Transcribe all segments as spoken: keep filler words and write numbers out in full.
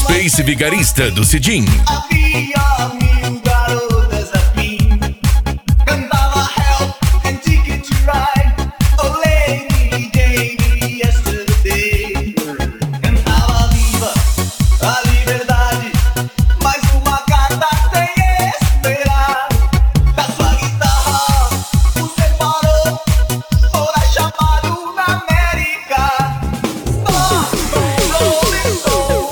Space Vigarista do Cidinho. Havia mil garotas afim. Cantava Help and Ticket to Ride. Oh Lady Jane, yesterday. Cantava Viva a liberdade. Mais uma carta sem esperar. Da sua guitarra o separou. Fora chamado na América. Stop, Rolling Stone.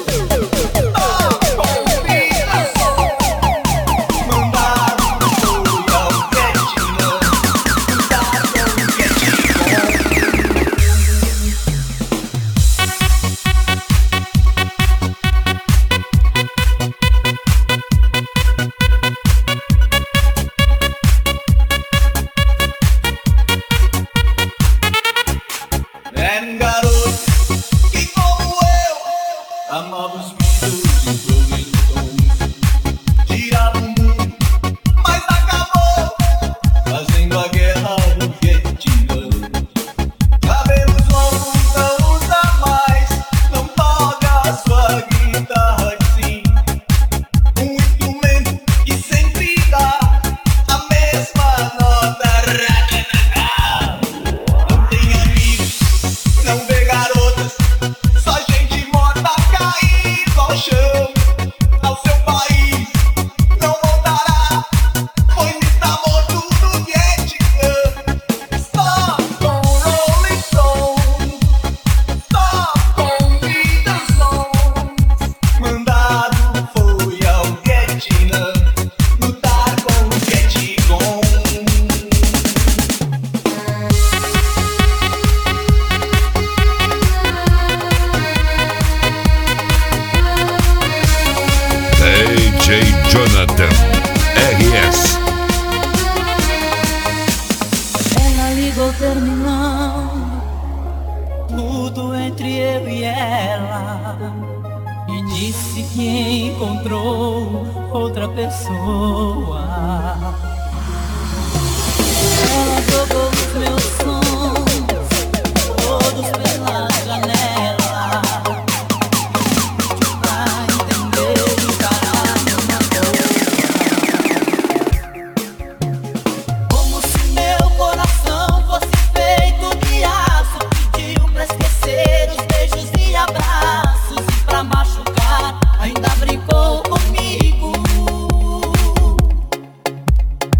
And garotos que como eu amavam os Beatles e Rolling Stones. Tirava o mundo, mas acabou fazendo a guerra do Vietnã. Cabelos longos não usa mais, não toca a sua guitarra assim. Um instrumento que sempre dá a mesma nota. Não tem amigos, não vê garotas, só gente morta caída ao chão. Ao seu país não voltará, pois está morto no Vietnã. Stop com Rolling Stones, stop com Beatles Stones. Mandado foi ao Vietnã lutar com o Vietcong. D J Jonathan R S. Ela ligou terminando tudo entre eu e ela e disse que encontrou outra pessoa. Ela jogou os meus sons todos pela janela pra entender e encarar minha dor. Como se meu coração fosse feito de aço, pediu pra esquecer os beijos e abraços e pra machucar ainda brincou comigo.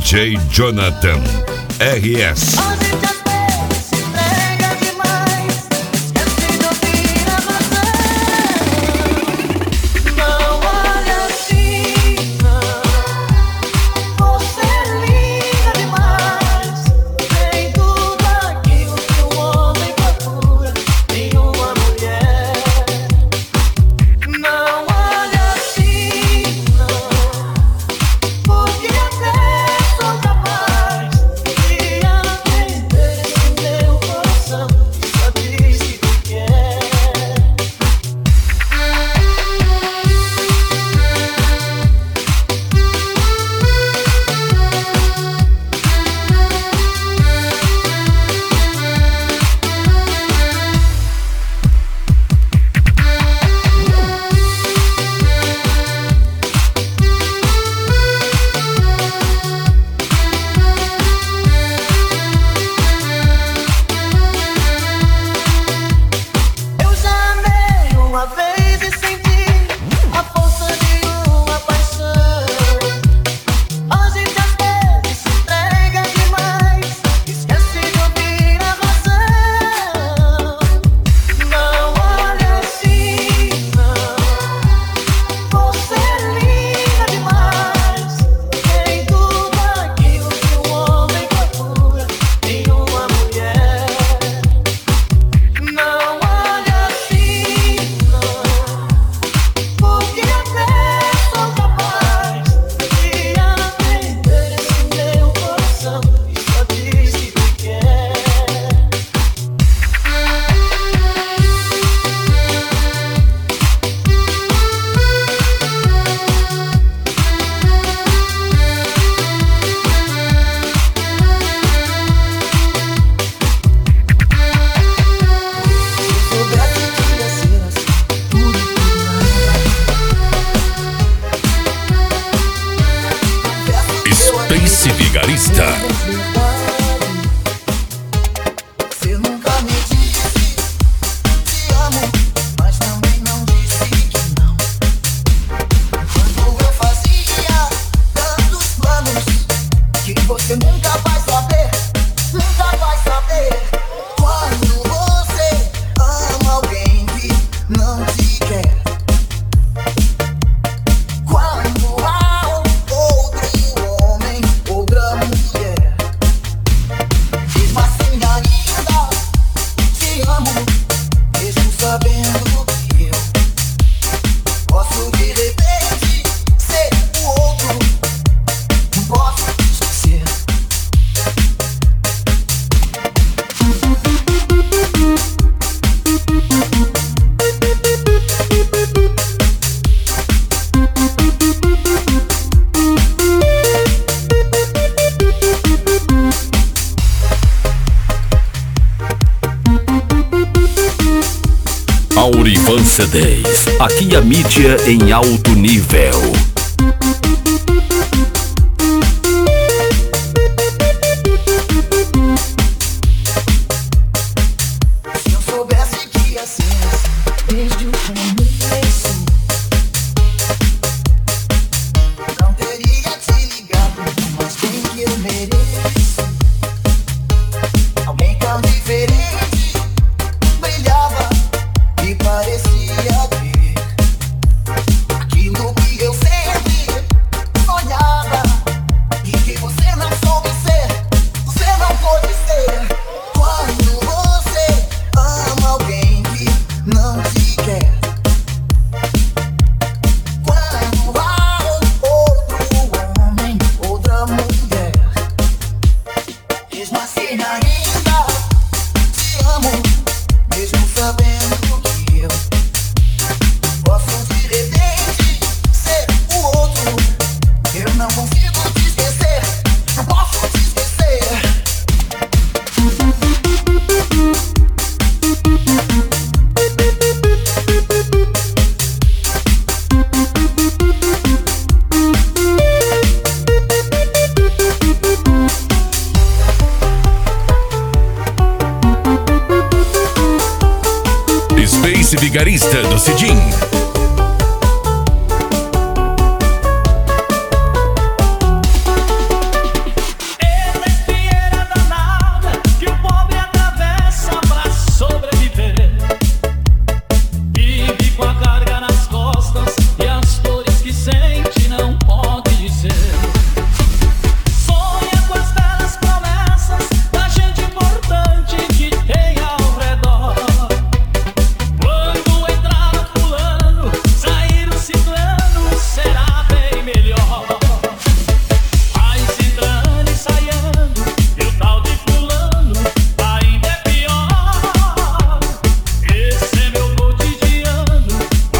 J Jonathan R S. Space Vigarista. Você nunca me disse te amo, mas também não disse que não. Quando eu fazia tantos planos que você nunca vai saber, nunca vai saber. Quando você ama alguém que não te quer, quando há outro homem, outra mulher, mesmo assim ainda te amo, mesmo sabendo que eu posso de repente ser o outro, não posso esquecer. Aurivan C dez. Aqui a mídia em alto nível. Se eu soubesse que ia ser assim desde o começo, não teria te ligado, mas bem que eu mereço. Alguém tão diferente brilhava e parecia ter aquilo que eu sempre sonhava e que você não soube ser, você não pode ser. Quando você ama alguém que não te quer, quando há outro homem, outra mulher, mesmo assim ainda te amo, mesmo sabendo que eu posso de repente ser o outro. Eu não consigo te esquecer, não posso te esquecer. Space Vigarista do Cidinho. com a carga nas costas e as dores que sente não pode dizer. Sonha com as belas promessas da gente importante que tem ao redor. Quando entrar fulano, sair o ciclano, será bem melhor. Mas entrando e saindo, e o tal de fulano ainda é pior. Esse é meu cotidiano,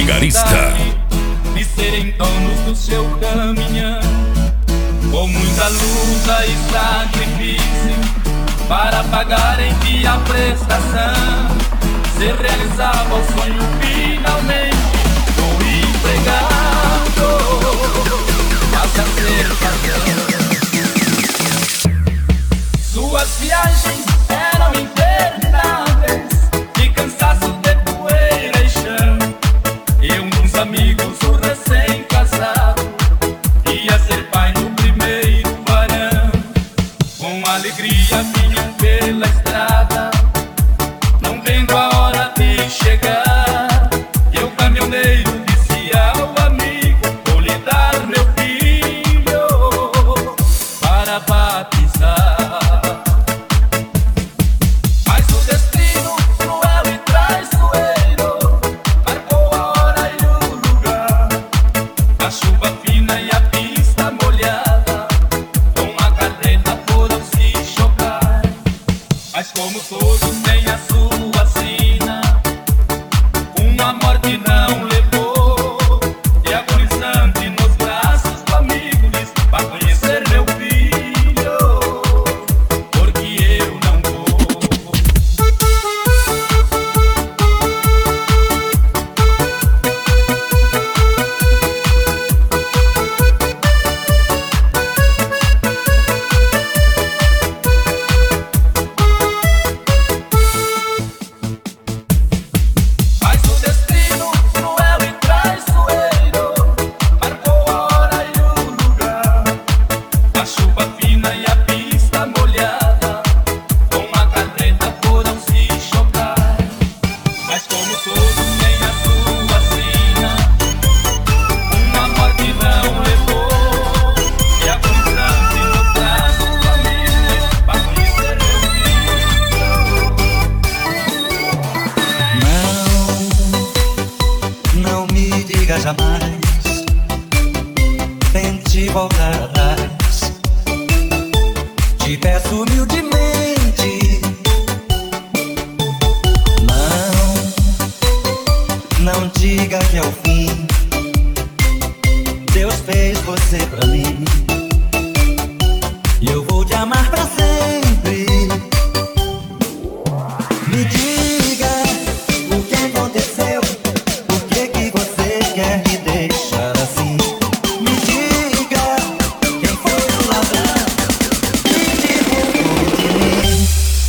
Vigarista. E serem donos do seu caminhão, com muita luta e sacrifício, para pagarem via prestação. Se realizava o sonho finalmente, o empregado passa a ser patrão. Suas viagens eram intermináveis, de cansaço de poeira e chão. E um dos amigos, o recém-casado, ia ser pai no primeiro varão. Com alegria vinham pela estrada, não vendo a hora de chegar. E o caminhoneiro disse ao amigo: vou lhe dar meu filho para batizar. Mas o destino cruel e traiçoeiro marcou a hora e o lugar. A chuva fina e a pista molhada, com a carreta foram se chocar. Mas como todos têm a sua sina, uma morte não levou. E agonizante nos braços do amigo diz: vai conhecer meu filho, porque eu não vou. Mas o destino cruel e traiçoeiro marcou a hora e o lugar. A chuva fina e a pista molhada, com a carreta foram se chocar. Mas como todos têm a sua sina, uma morte não levou. E agonizante no braço do amigo, vai conhecer meu filho. Não, não me diga jamais, tente voltar atrás. Te peço humildemente. Não, não diga que é o fim. Deus fez você pra mim, e eu vou te amar pra sempre. Me diga o que aconteceu, por que que você quer me deixar assim? Me diga quem foi o ladrão que te roubou de mim.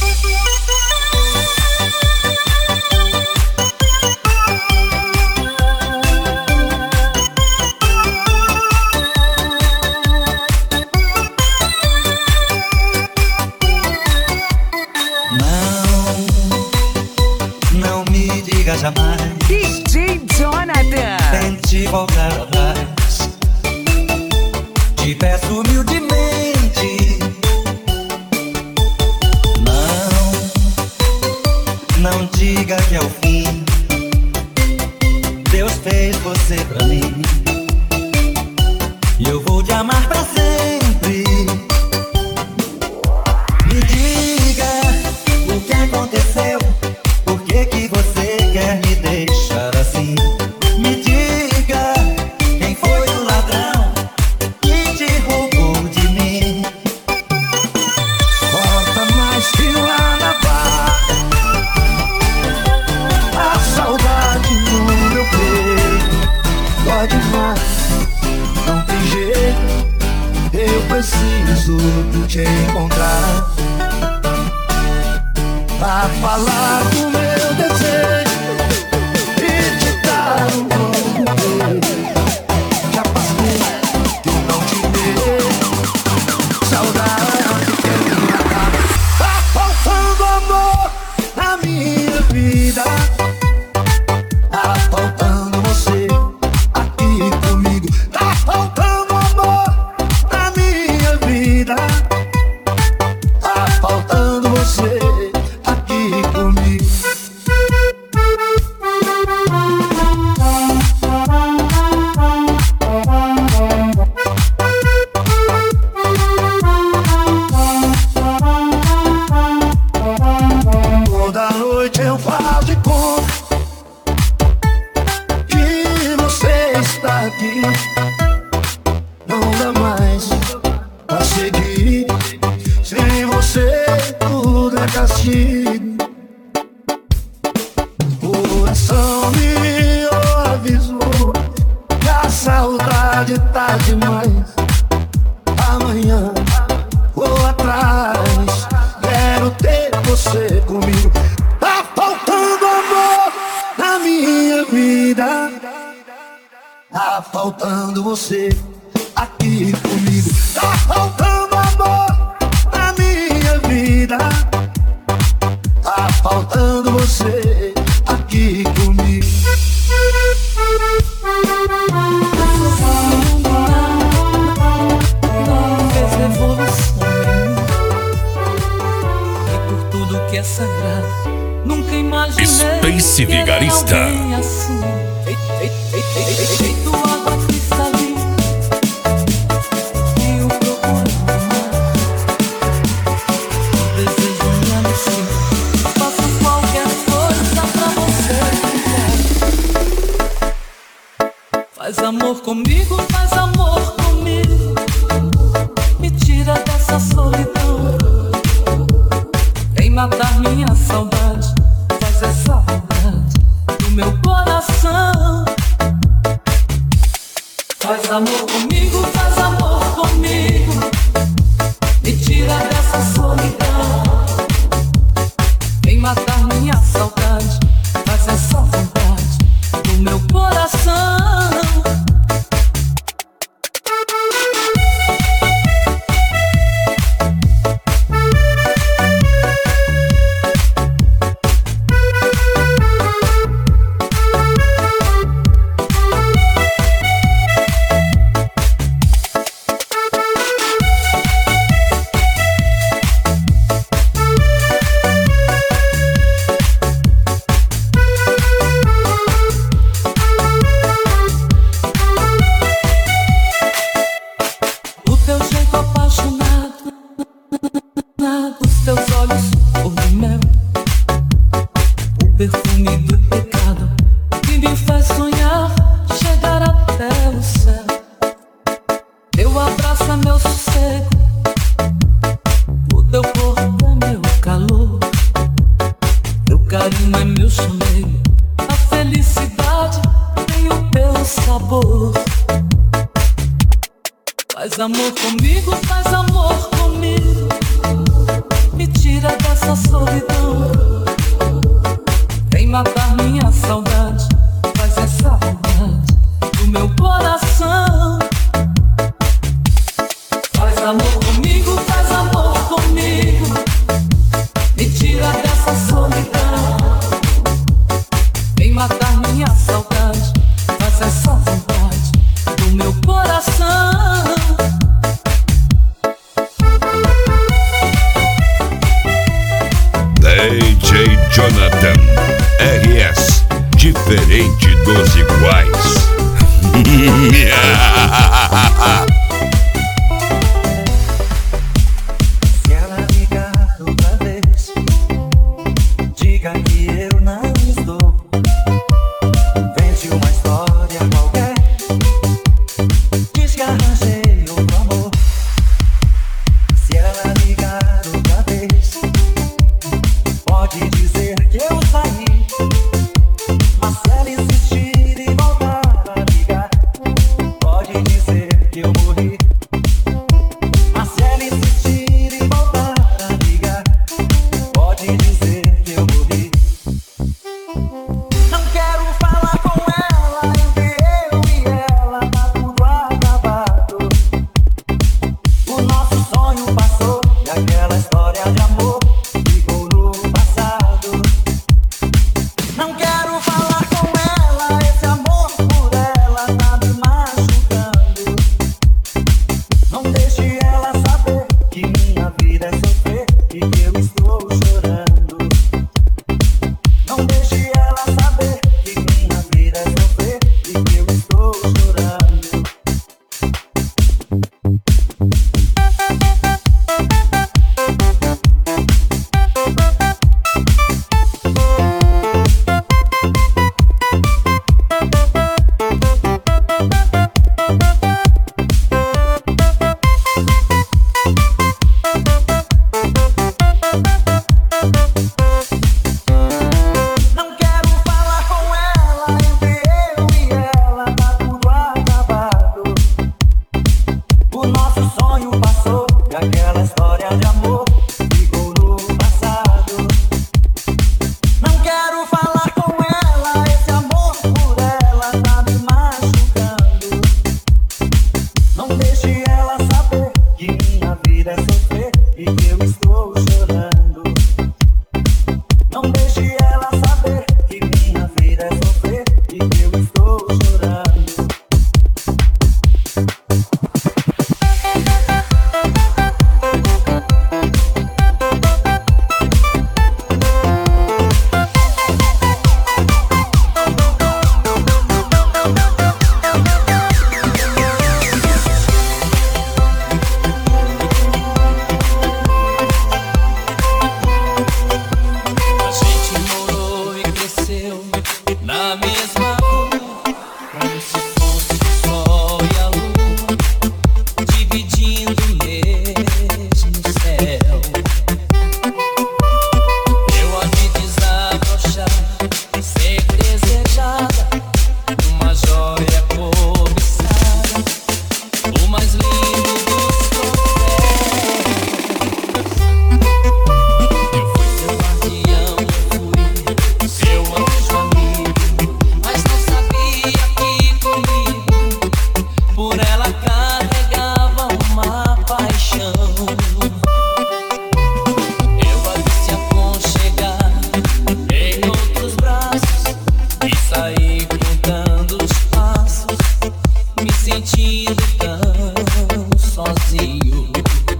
Não, não me diga jamais, D J Jonathan. tente voltar atrás. Te peço humildemente. Não, não diga que é o fim. Deus fez você pra mim, e eu vou te amar pra sempre. Me diga o que aconteceu, por que que você quer me deixar assim? Me diga quem foi o ladrão que te roubou de mim. Bota mais que lá na barra, a saudade no meu peito dói demais, não tem jeito. Eu preciso te encontrar pra falar do meu desejo e te dar um novo beijo. Já faz tempo que eu não te vejo, saudade quer me matar. Tá faltando amor na minha vida, tá faltando você aqui comigo. Tá faltando amor na minha vida, tá faltando você aqui comigo. castigo. O coração me avisou que a saudade tá demais. Amanhã vou atrás, quero ter você comigo. Tá faltando amor na minha vida, tá faltando você aqui comigo. Tá faltando amor na minha vida, tá faltando você aqui comigo. Fez revolução em mim, e por tudo que é sagrado, nunca imaginei Space que era Vigarista. alguém assim. Feito água cristalina, e o procurando amar. O desejo me alucina, faço qualquer coisa pra você. Faz amor comigo, faz amor comigo, me tira dessa solidão. Vem matar minha saudade, faz essa vontade do meu coração. Faz amor comigo, faz amor comigo, me tira dessa solidão. Vem matar minha saudade, faz essa vontade do meu coração. O teu jeito apaixonado, os teus olhos cor de mel, o perfume do pecado que me faz sonhar chegar até o céu. Teu abraço é meu sossego, o teu corpo é meu calor, teu carinho é meu chamego, a felicidade tem o teu sabor. Faz amor comigo, faz amor comigo, me tira dessa solidão. Vem matar minha saudade, faz essa vontade do meu coração. Faz amor comigo, faz amor comigo, me tira dessa solidão. Vem matar minha saudade, faz essa vontade do meu coração. D J Jonathan R S, diferente dos iguais. Se ela ligar outra vez, diga que eu não estou. Vende uma história qualquer, diz que arranjei outro amor. Se ela ligar outra vez, pode dizer que eu saí, mas se ela insistir e voltar a ligar, pode dizer que eu morri. Mas se ela insistir e voltar a ligar, pode dizer que eu morri. Não quero falar com ela, entre eu e ela tá tudo acabado. O nosso sonho passou e aquela história de amor ficou no passado. Não quero falar com ela, esse amor por ela tá me machucando. Não deixe ela saber que minha vida é sofrer e que eu estou chorando. Não deixe ela saber que minha vida é sofrer e que eu estou chorando. Aquela história de amor ficou no passado. Não quero falar com ela, esse amor por ela tá me machucando. Não deixe ela saber que minha vida é sofrer e que eu estou chorando. Não deixe ela saber que minha vida é sofrer e que eu estou chorando. Na mesma rua, como se fosse o sol e a lua, dividindo o mesmo céu. Eu a vi desabrochar, sempre desejada, uma joia cobiçada, o mais lindo dos troféus. Eu fui seu guardião, eu fui seu anjo amigo. Mas não sabia que comigo por ela carregava uma paixão. Eu a vi se aconchegar em outros braços e saí contando os passos, me sentindo tão sozinho.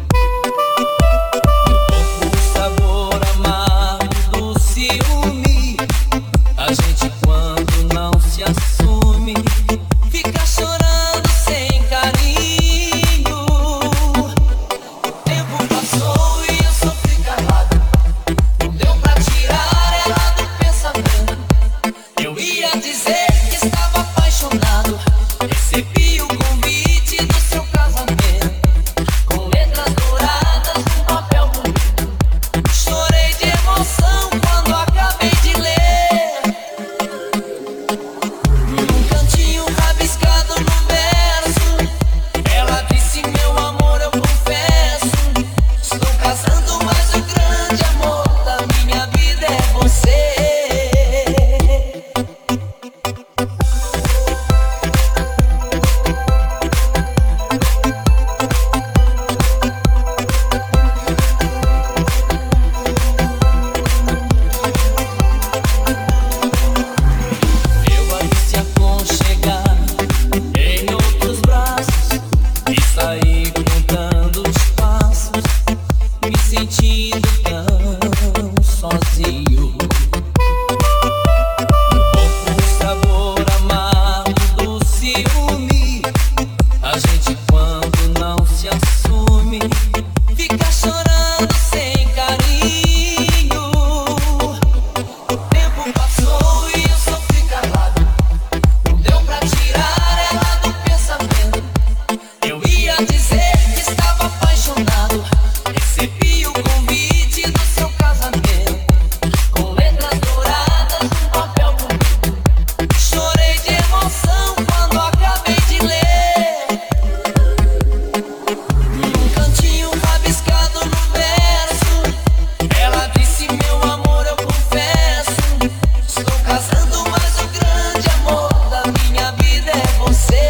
Meu corpo o sabor amargo do ciúme. A gente quando não se assume fica chorando sem carinho. O tempo passou e eu sofri calado. Não deu pra tirar ela do pensamento. Eu ia dizer que estava apaixonado. Recebi o convite do seu casamento, com letras douradas num papel bonito. Chorei de emoção quando acabei de ler. Num cantinho rabiscado no verso, ela disse: meu amor, eu confesso, estou casando, mas o grande amor da minha vida é você. Eu a vi se aconchegar em outros braços e saí contando os passos, me sentindo tão sozinho. No corpo o sabor amargo do ciúme. A gente quando não se assume fica chorando sem carinho. O tempo passou e eu sofri calado. Não deu pra tirar ela do pensamento. Eu ia dizer que estava apaixonado. Recebi o convite do seu casamento, com letras douradas num papel bonito. Chorei de emoção quando acabei de ler. Num cantinho rabiscado no verso, ela disse: meu amor, eu confesso, estou casando, mas o grande amor da minha vida é você.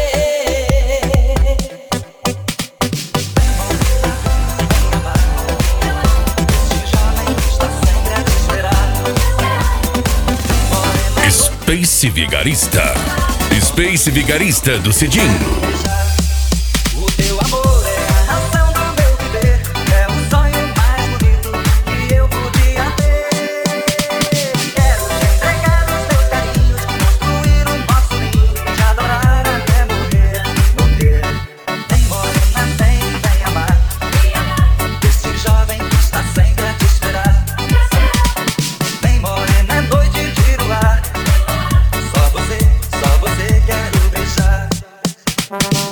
Space Vigarista. Space Vigarista do Cidinho. O teu amor é a razão do meu viver, é o sonho mais bonito que eu podia ter. Quero te entregar os teus carinhos, construir um nosso ninho, te adorar até morrer. Morrer. Vem morena, vem, vem amar esse jovem que está sempre a te esperar. Vem morena, é noite de luar, só você, só você quero beijar.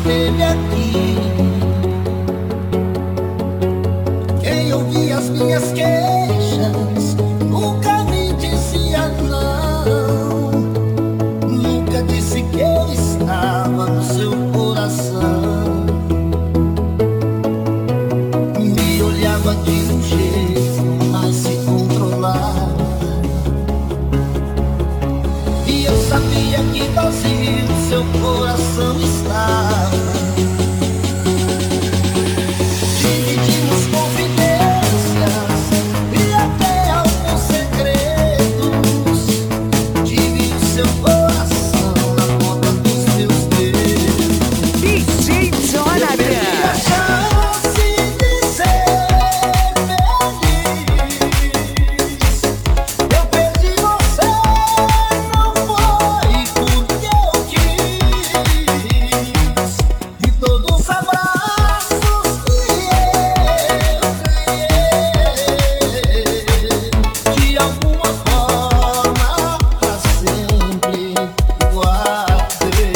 esteve aqui. Quem ouvia as minhas queixas nunca me dizia não. Nunca disse que eu estava no seu coração. Me olhava de um jeito, mas se controlava. E eu sabia que vazio seu coração estava. Dividimos confidências e até alguns segredos. Tive o seu coração na ponta dos meus dedos. D J Eu perdi a Jonathan. chance de ser feliz. Eu perdi você, não foi porque eu quis. De todos os abraços que eu ganhei, de alguma forma pra sempre guardei.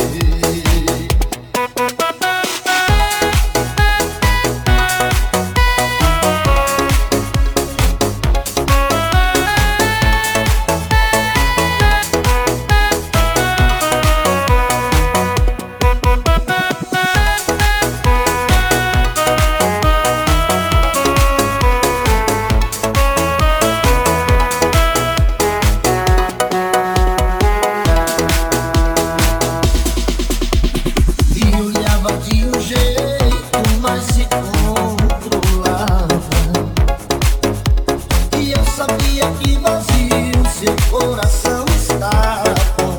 E olhava de um jeito, mas se controlava. E eu sabia que vazio seu coração estava.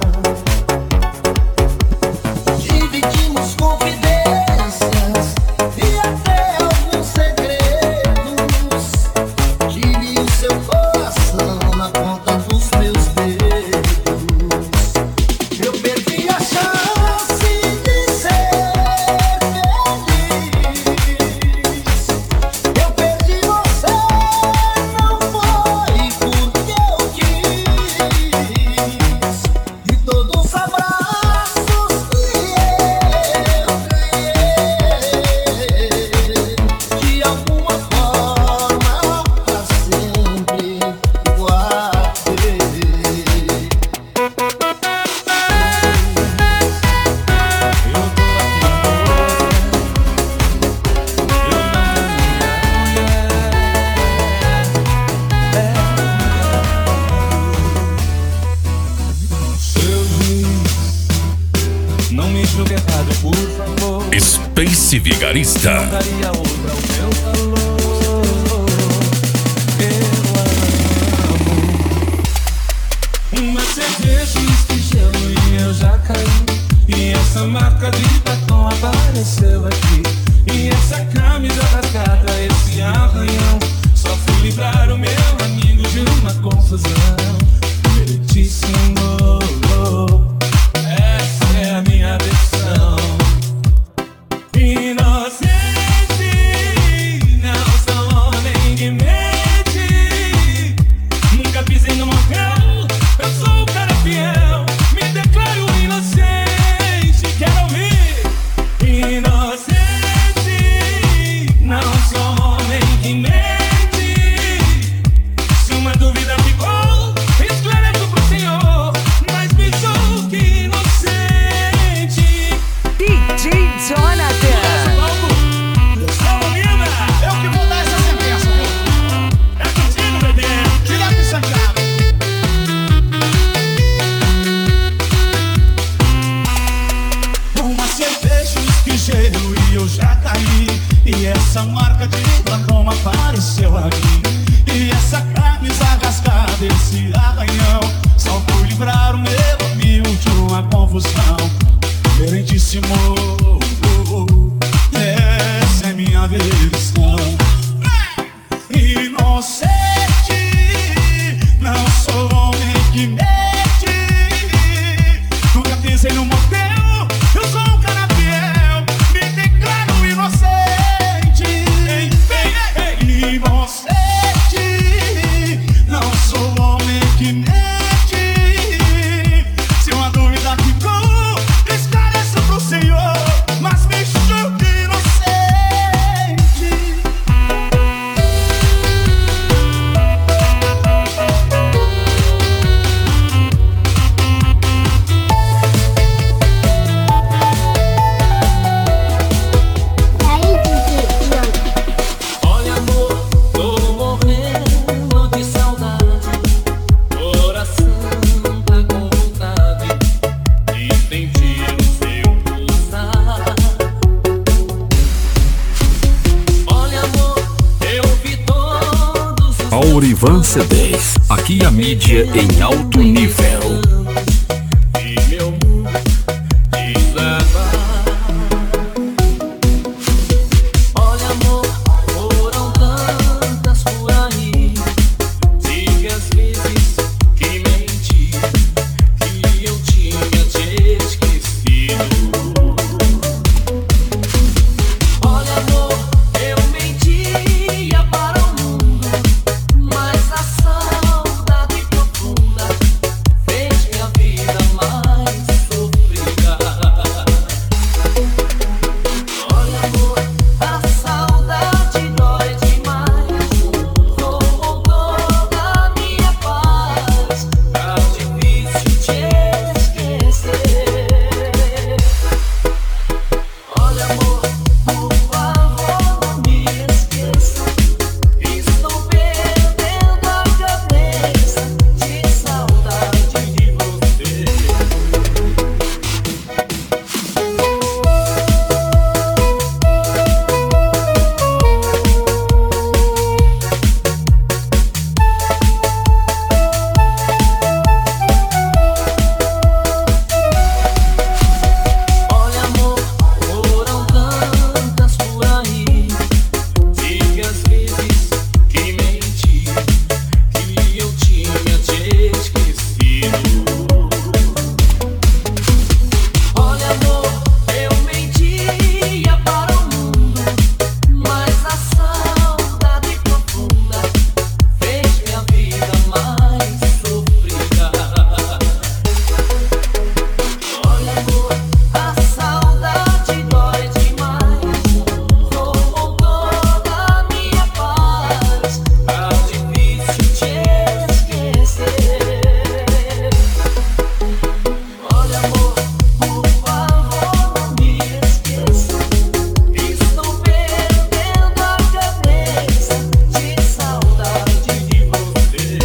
Dividimos confidências e até alguns segredos. Tive o seu coração na ponta dos meus dedos. Eu perdi a chance de ser feliz. Eu perdi você, não foi porque eu quis. De todos os abraços que eu ganhei, de alguma forma pra sempre guardei. Não me julgue errado, por favor. Space Vigarista. Daria outra ao meu valor. Eu amo. Uma cerveja, uísque, gelo e eu já caí. E essa marca de batom apareceu aqui. E essa camisa rasgada, esse arranhão. Só fui livrar o meu amigo de uma confusão. Meritíssimo. Essa é a minha versão. Inocente, não sou homem que mente. Nunca pisei no motel, eu sou o cara fiel. Me declaro inocente, quero ouvir. Inocente, não sou homem que mente. Se uma dúvida ficou, esclareço pro senhor. Mas me julgue inocente. D J Jonathan. Eu que vou dar essa sentença, viu? É contigo, bebê. Direto de Santiago. Uma cerveja, uísque, gelo e eu já caí. E essa marca de batom apareceu aqui. E essa camisa rasgada, esse arranhão. Só fui livrar o meu amigo de uma confusão. Diferentíssimo. Essa é minha versão. Inocente, não sou homem que mente. Nunca pensei no motel, eu sou um cara fiel. Me declaro inocente. Inocente, não sou homem que mente. Se uma dúvida ficou, esclareça pro senhor. Mas me Aurivan C dez. Aqui a mídia em alto nível. E meu mundo desaba. Olha, amor, foram tantas por aí. Diga às vezes que menti, que eu tinha te esquecido. Olha, amor, eu mentia para o mundo, mas a saudade profunda fez minha vida mais sofrida. Olha, amor, a saudade dói demais, roubou toda a minha paz. Tá difícil Te esquecer. Olha, amor, por favor, não me esqueça. Estou perdendo a cabeça de saudade de você. Olha, amor, foram tantas por aí. Diga às vezes que menti, que eu tinha te esquecido. Olha, amor, eu mentia para o mundo, mas a saudade profunda fez minha vida mais sofrida. Olha, amor, a saudade dói demais, roubou toda a minha paz. Tá difícil Te esquecer. Olha, amor, por favor, não me esqueça. Estou perdendo a cabeça de saudade de você.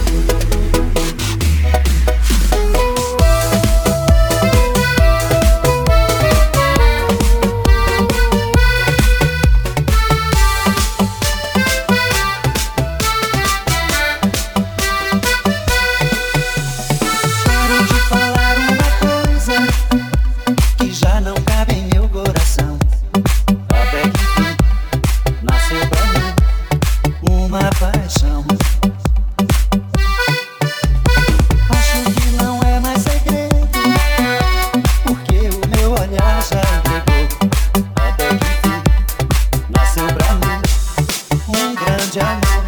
Quero te falar uma coisa que já não cabe em meu coração. Até que enfim nasceu pra mim uma paixão. Acho que não é mais segredo, porque o meu olhar já entregou. Até que enfim nasceu pra mim um grande amor.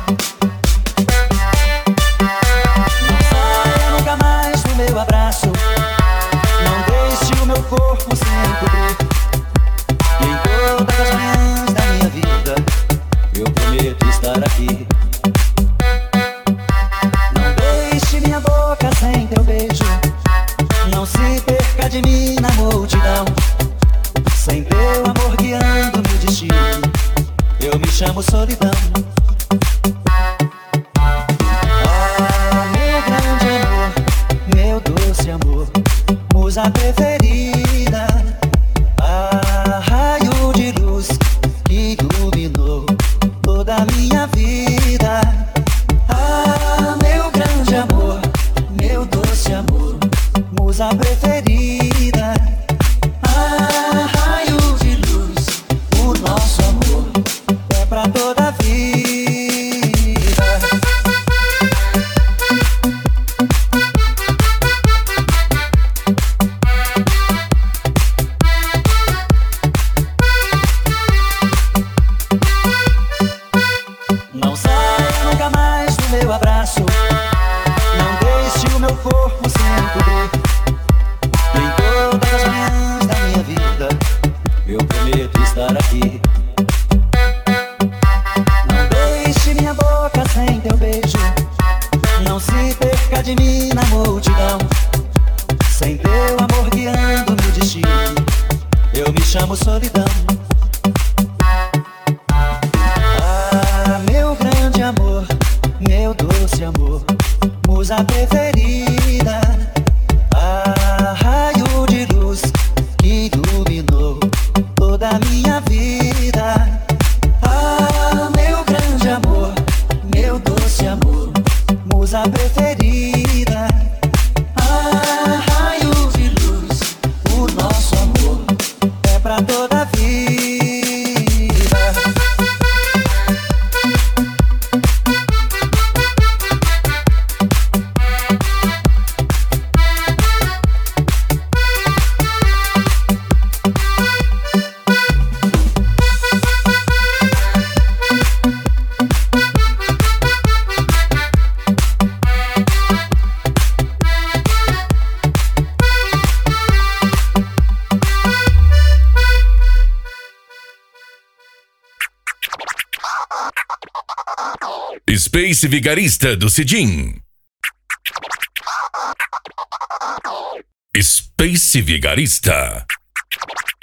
Não saia nunca mais do meu abraço, não deixe o meu corpo sem cobrir. E em todas as manhãs da minha vida eu prometo estar aqui. Não deixe minha boca sem teu beijo, não se perca de mim na multidão. Sem teu amor guiando meu destino, eu me chamo solidão. Ah, meu grande amor, meu doce amor, musa preferida. Ah, raio de luz que iluminou toda a minha vida. Ah, meu grande amor, meu doce amor, musa preferida. Ah, raio de luz, o nosso amor é pra toda a vida. Não saia nunca mais do meu abraço, não deixe o meu corpo sem cobrir. E em todas as manhãs da minha vida eu prometo estar aqui. Não deixe minha boca sem teu beijo, não se perca de mim na multidão. Sem teu amor guiando meu destino, eu me chamo solidão. Ah, meu grande amor, meu doce amor, musa preferida. musa preferida. Ah, raio de luz, o nosso amor é pra toda a vida. Space Vigarista do Cidinho. Space Vigarista.